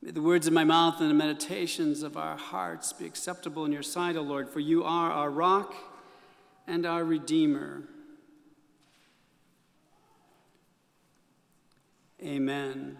May the words of my mouth and the meditations of our hearts be acceptable in your sight, O Lord, for you are our rock and our Redeemer. Amen.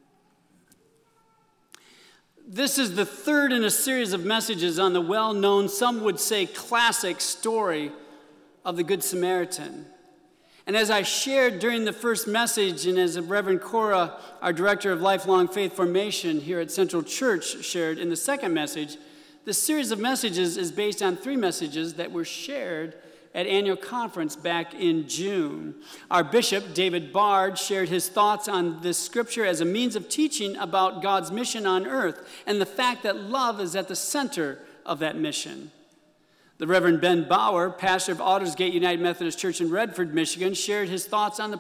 This is the third in a series of messages on the well-known, some would say classic story of the Good Samaritan. And as I shared during the first message, and as Reverend Cora, our Director of Lifelong Faith Formation here at Central Church, shared in the second message, this series of messages is based on three messages that were shared at annual conference back in June. Our bishop, David Bard, shared his thoughts on this scripture as a means of teaching about God's mission on earth and the fact that love is at the center of that mission. The Reverend Ben Bauer, pastor of Aldersgate United Methodist Church in Redford, Michigan, shared his thoughts on the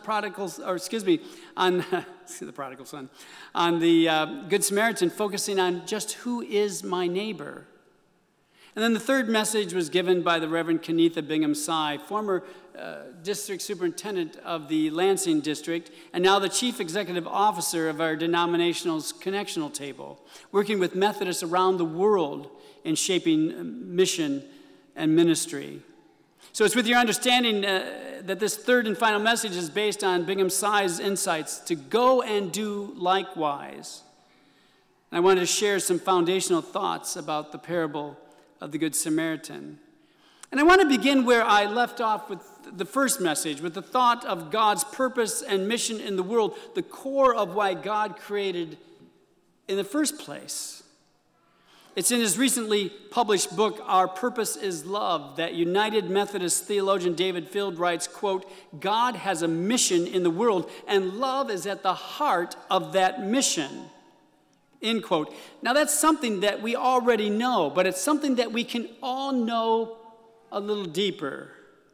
Good Samaritan, focusing on just who is my neighbor. And then the third message was given by the Reverend Kenitha Bingham Sy, former district superintendent of the Lansing district, and now the chief executive officer of our denominational's connectional table, working with Methodists around the world in shaping mission and ministry. So it's with your understanding that this third and final message is based on Bingham Sy's insights to go and do likewise. And I wanted to share some foundational thoughts about the parable of the Good Samaritan. And I want to begin where I left off with the first message, with the thought of God's purpose and mission in the world, the core of why God created in the first place. It's in his recently published book, Our Purpose is Love, that United Methodist theologian David Field writes, quote, God has a mission in the world, and love is at the heart of that mission, end quote. Now that's something that we already know, but it's something that we can all know a little deeper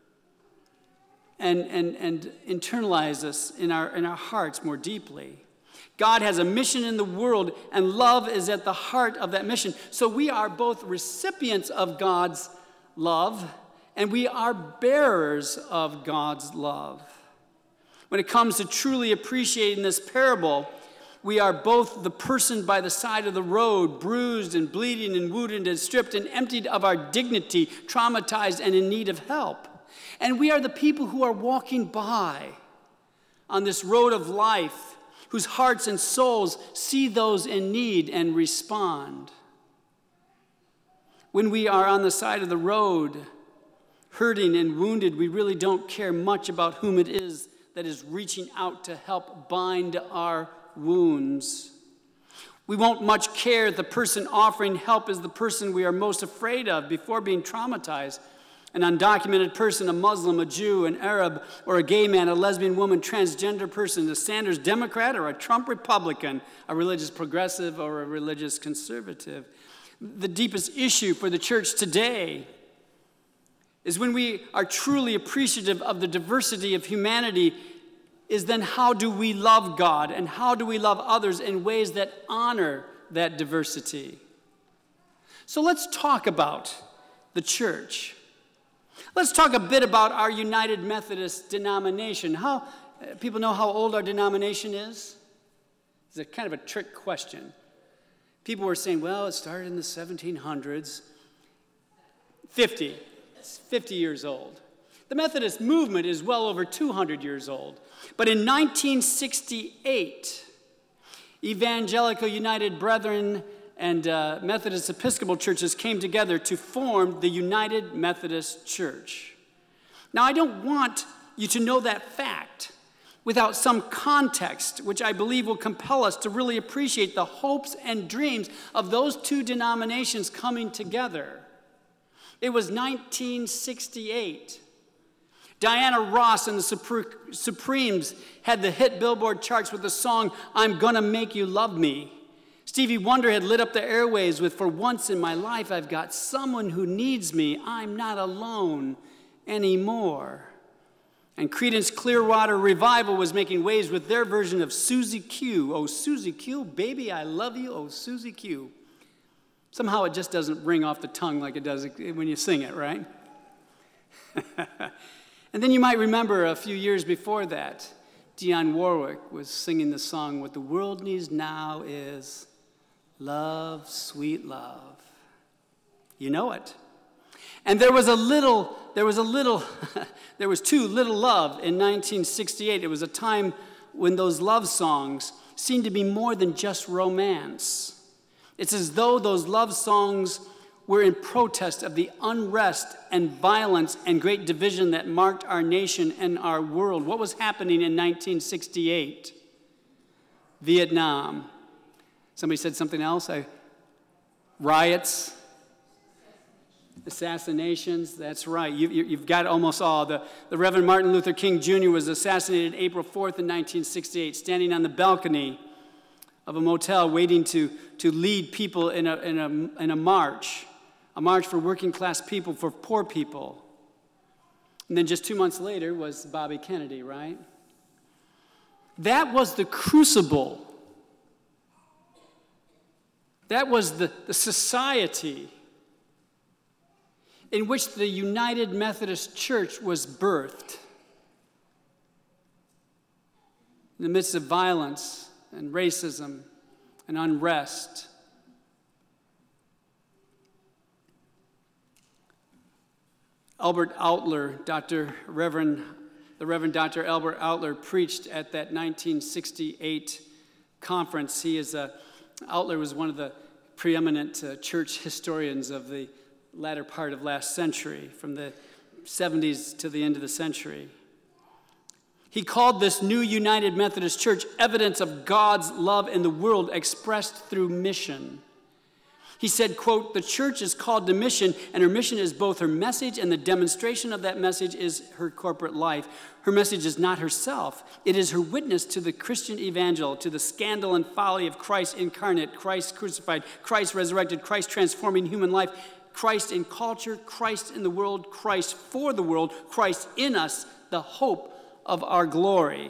and internalize us in our hearts more deeply. God has a mission in the world, and love is at the heart of that mission. So we are both recipients of God's love, and we are bearers of God's love. When it comes to truly appreciating this parable, we are both the person by the side of the road, bruised and bleeding and wounded and stripped and emptied of our dignity, traumatized and in need of help. And we are the people who are walking by on this road of life, whose hearts and souls see those in need and respond. When we are on the side of the road, hurting and wounded, we really don't care much about whom it is that is reaching out to help bind our wounds. We won't much care if the person offering help is the person we are most afraid of before being traumatized. An undocumented person, a Muslim, a Jew, an Arab, or a gay man, a lesbian woman, transgender person, a Sanders Democrat or a Trump Republican, a religious progressive or a religious conservative. The deepest issue for the church today is when we are truly appreciative of the diversity of humanity, is then how do we love God and how do we love others in ways that honor that diversity? So let's talk about the church. Let's talk a bit about our United Methodist denomination. People know how old our denomination is? It's a kind of a trick question. People were saying, well, it started in the 1700s. 50. It's 50 years old. The Methodist movement is well over 200 years old. But in 1968, Evangelical United Brethren and Methodist Episcopal churches came together to form the United Methodist Church. Now, I don't want you to know that fact without some context, which I believe will compel us to really appreciate the hopes and dreams of those two denominations coming together. It was 1968. Diana Ross and the Supremes had the hit Billboard charts with the song, I'm Gonna Make You Love Me. Stevie Wonder had lit up the airwaves with, for once in my life, I've got someone who needs me. I'm not alone anymore. And Creedence Clearwater Revival was making waves with their version of Susie Q. Oh, Susie Q, baby, I love you. Oh, Susie Q. Somehow it just doesn't ring off the tongue like it does when you sing it, right? And then you might remember a few years before that, Dionne Warwick was singing the song, What the World Needs Now is Love, sweet love. You know it. And there was too little love in 1968. It was a time when those love songs seemed to be more than just romance. It's as though those love songs were in protest of the unrest and violence and great division that marked our nation and our world. What was happening in 1968? Vietnam. Somebody said something else? Riots. Assassinations, that's right. You've got almost all. The Reverend Martin Luther King Jr. was assassinated April 4th in 1968, standing on the balcony of a motel waiting to lead people in a march for working class people, for poor people. And then just 2 months later was Bobby Kennedy, right? That was the crucible. That was the society in which the United Methodist Church was birthed. In the midst of violence and racism and unrest. Albert Outler, the Reverend Dr. Albert Outler, preached at that 1968 conference. Outler was one of the preeminent church historians of the latter part of last century, from the 70s to the end of the century. He called this new United Methodist Church evidence of God's love in the world expressed through mission. He said, quote, "The church is called to mission, and her mission is both her message and the demonstration of that message is her corporate life. Her message is not herself. It is her witness to the Christian evangel, to the scandal and folly of Christ incarnate, Christ crucified, Christ resurrected, Christ transforming human life, Christ in culture, Christ in the world, Christ for the world, Christ in us, the hope of our glory."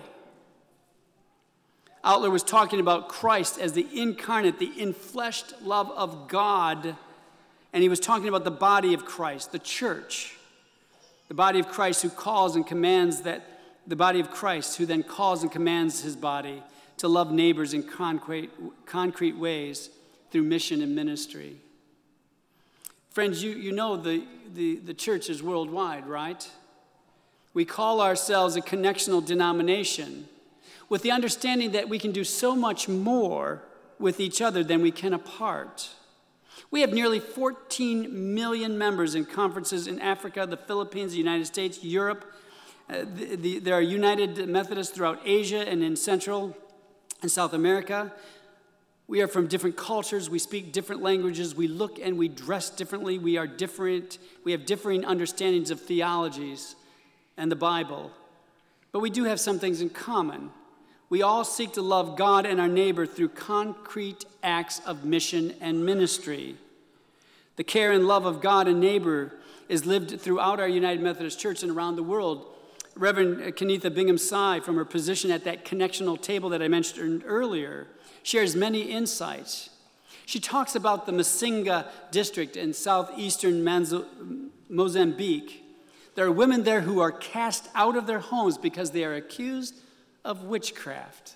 Outler was talking about Christ as the incarnate, the infleshed love of God. And he was talking about the body of Christ, the church. The body of Christ who calls and commands the body of Christ who then calls and commands his body to love neighbors in concrete ways through mission and ministry. Friends, you know the church is worldwide, right? We call ourselves a connectional denomination with the understanding that we can do so much more with each other than we can apart. We have nearly 14 million members in conferences in Africa, the Philippines, the United States, Europe. There are United Methodists throughout Asia and in Central and South America. We are from different cultures. We speak different languages. We look and we dress differently. We are different. We have differing understandings of theologies and the Bible. But we do have some things in common. We all seek to love God and our neighbor through concrete acts of mission and ministry. The care and love of God and neighbor is lived throughout our United Methodist Church and around the world. Reverend Kenitha Bingham Sai, from her position at that connectional table that I mentioned earlier, shares many insights. She talks about the Masinga district in southeastern Mozambique. There are women there who are cast out of their homes because they are accused of witchcraft.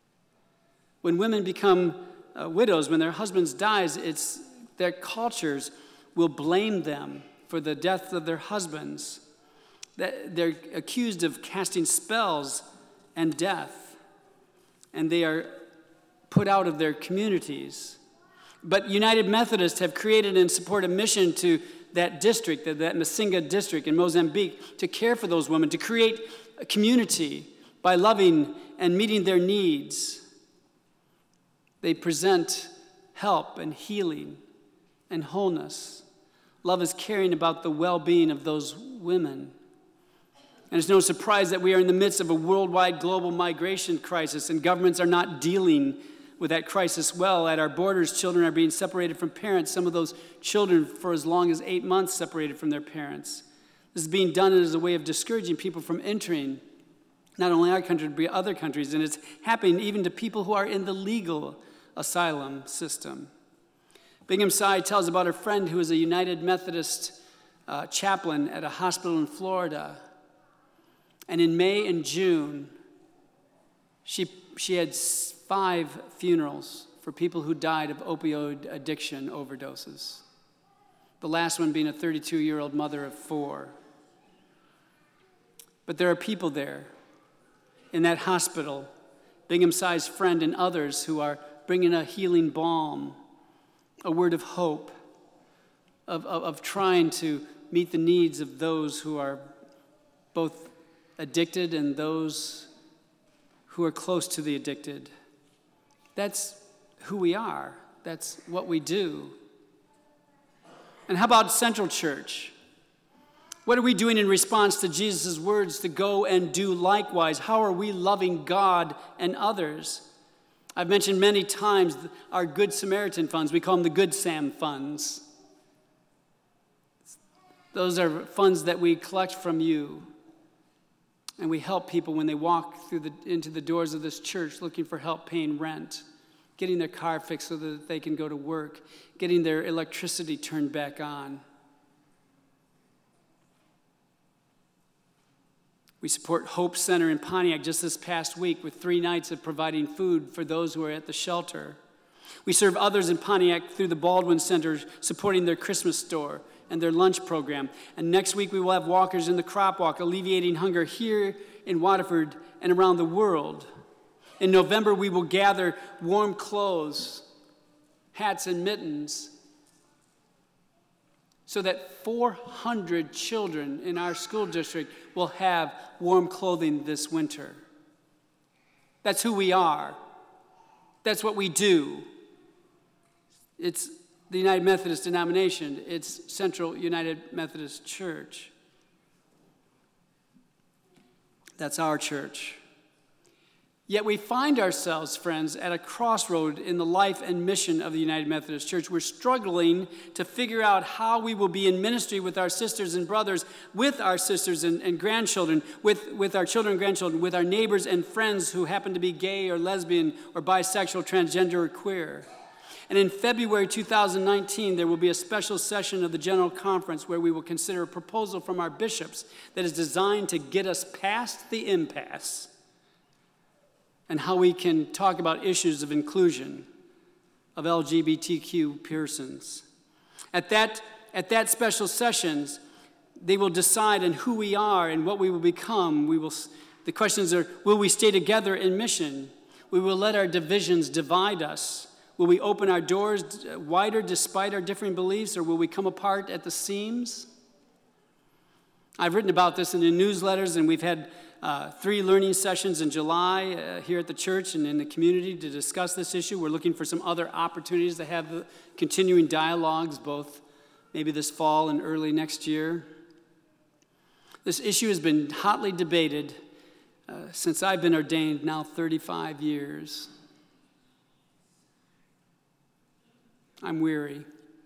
When women become widows, when their husbands dies, their cultures will blame them for the death of their husbands. They're accused of casting spells and death, and they are put out of their communities. But United Methodists have created and support a mission to that district, that Masinga district in Mozambique, to care for those women, to create a community by loving and meeting their needs. They present help and healing and wholeness. Love is caring about the well-being of those women. And it's no surprise that we are in the midst of a worldwide global migration crisis, and governments are not dealing with that crisis well. At our borders, children are being separated from parents, some of those children for as long as 8 months separated from their parents. This is being done as a way of discouraging people from entering not only our country, but other countries, and it's happening even to people who are in the legal asylum system. Bingham Sai tells about her friend who is a United Methodist chaplain at a hospital in Florida. And in May and June, she had 5 funerals for people who died of opioid addiction overdoses. The last one being a 32-year-old mother of 4. But there are people there in that hospital, Bingham's friend and others who are bringing a healing balm, a word of hope, of trying to meet the needs of those who are both addicted and those who are close to the addicted. That's who we are. That's what we do. And how about Central Church? What are we doing in response to Jesus' words to go and do likewise? How are we loving God and others? I've mentioned many times our Good Samaritan funds. We call them the Good Sam funds. Those are funds that we collect from you. And we help people when they walk into the doors of this church looking for help paying rent, getting their car fixed so that they can go to work, getting their electricity turned back on. We support Hope Center in Pontiac just this past week with 3 nights of providing food for those who are at the shelter. We serve others in Pontiac through the Baldwin Center, supporting their Christmas store and their lunch program. And next week we will have walkers in the Crop Walk, alleviating hunger here in Waterford and around the world. In November we will gather warm clothes, hats and mittens, so that 400 children in our school district will have warm clothing this winter. That's who we are. That's what we do. It's the United Methodist denomination. It's Central United Methodist Church. That's our church. Yet we find ourselves, friends, at a crossroad in the life and mission of the United Methodist Church. We're struggling to figure out how we will be in ministry with our sisters and brothers, with our sisters and grandchildren, with our children and grandchildren, with our neighbors and friends who happen to be gay or lesbian or bisexual, transgender, or queer. And in February 2019, there will be a special session of the General Conference where we will consider a proposal from our bishops that is designed to get us past the impasse and how we can talk about issues of inclusion of LGBTQ persons. At that special sessions, they will decide on who we are and what we will become. The questions are, will we stay together in mission? We will let our divisions divide us. Will we open our doors wider despite our differing beliefs, or will we come apart at the seams? I've written about this in the newsletters, and we've had 3 learning sessions in July here at the church and in the community to discuss this issue. We're looking for some other opportunities to have continuing dialogues, both maybe this fall and early next year. This issue has been hotly debated since I've been ordained, now 35 years. I'm weary.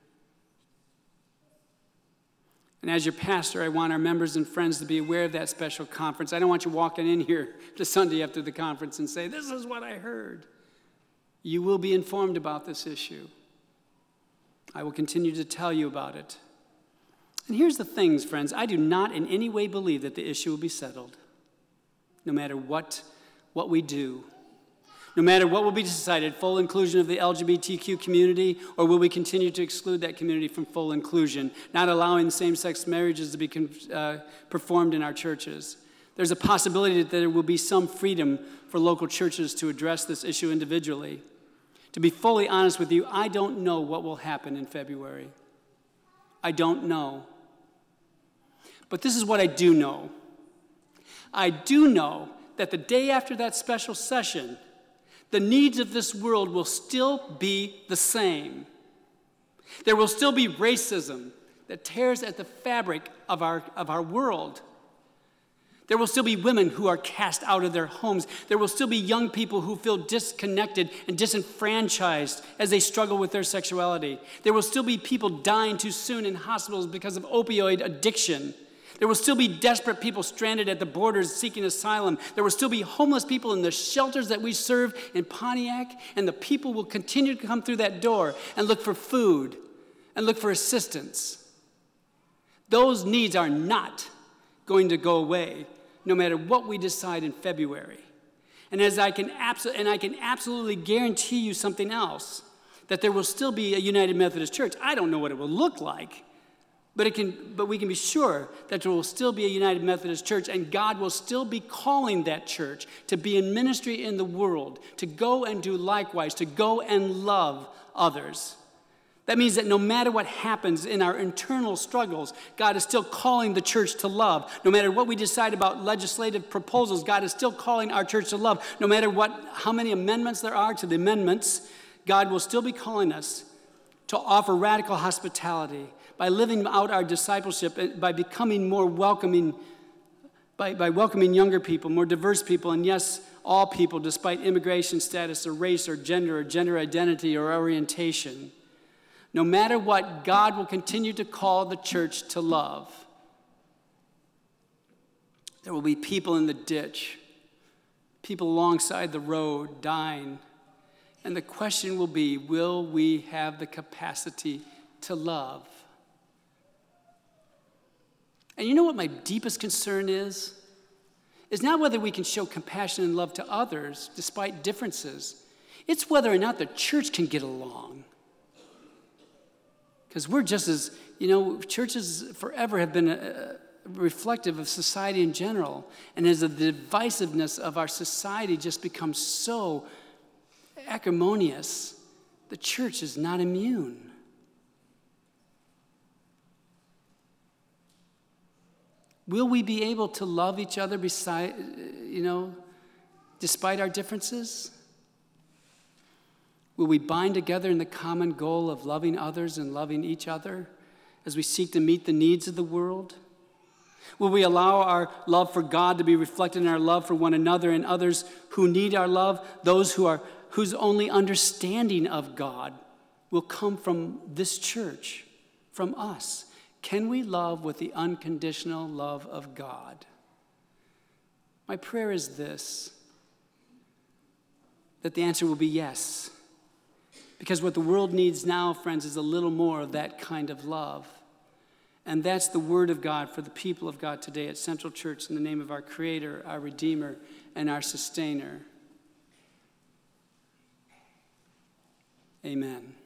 And as your pastor, I want our members and friends to be aware of that special conference. I don't want you walking in here the Sunday after the conference and say, this is what I heard. You will be informed about this issue. I will continue to tell you about it. And here's the things, friends. I do not in any way believe that the issue will be settled, no matter what we do. No matter what will be decided, full inclusion of the LGBTQ community, or will we continue to exclude that community from full inclusion, not allowing same-sex marriages to be performed in our churches? There's a possibility that there will be some freedom for local churches to address this issue individually. To be fully honest with you, I don't know what will happen in February. I don't know. But this is what I do know. I do know that the day after that special session, the needs of this world will still be the same. There will still be racism that tears at the fabric of our world. There will still be women who are cast out of their homes. There will still be young people who feel disconnected and disenfranchised as they struggle with their sexuality. There will still be people dying too soon in hospitals because of opioid addiction. There will still be desperate people stranded at the borders seeking asylum. There will still be homeless people in the shelters that we serve in Pontiac, and the people will continue to come through that door and look for food and look for assistance. Those needs are not going to go away, no matter what we decide in February. And I can absolutely guarantee you something else, that there will still be a United Methodist Church. I don't know what it will look like, but we can be sure that there will still be a United Methodist Church, and God will still be calling that church to be in ministry in the world, to go and do likewise, to go and love others. That means that no matter what happens in our internal struggles, God is still calling the church to love. No matter what we decide about legislative proposals, God is still calling our church to love. No matter how many amendments there are to the amendments, God will still be calling us to offer radical hospitality by living out our discipleship, and by becoming more welcoming, by welcoming younger people, more diverse people, and yes, all people, despite immigration status or race or gender identity or orientation. No matter what, God will continue to call the church to love. There will be people in the ditch, people alongside the road dying. And the question will be, will we have the capacity to love? And you know what my deepest concern is? Is not whether we can show compassion and love to others despite differences. It's whether or not the church can get along. Because we're just as, churches forever have been reflective of society in general. And as the divisiveness of our society just becomes so acrimonious, the church is not immune. Will we be able to love each other despite our differences? Will we bind together in the common goal of loving others and loving each other as we seek to meet the needs of the world? Will we allow our love for God to be reflected in our love for one another and others who need our love, those whose only understanding of God will come from this church, from us? Can we love with the unconditional love of God? My prayer is this, that the answer will be yes. Because what the world needs now, friends, is a little more of that kind of love. And that's the word of God for the people of God today at Central Church in the name of our Creator, our Redeemer, and our Sustainer. Amen.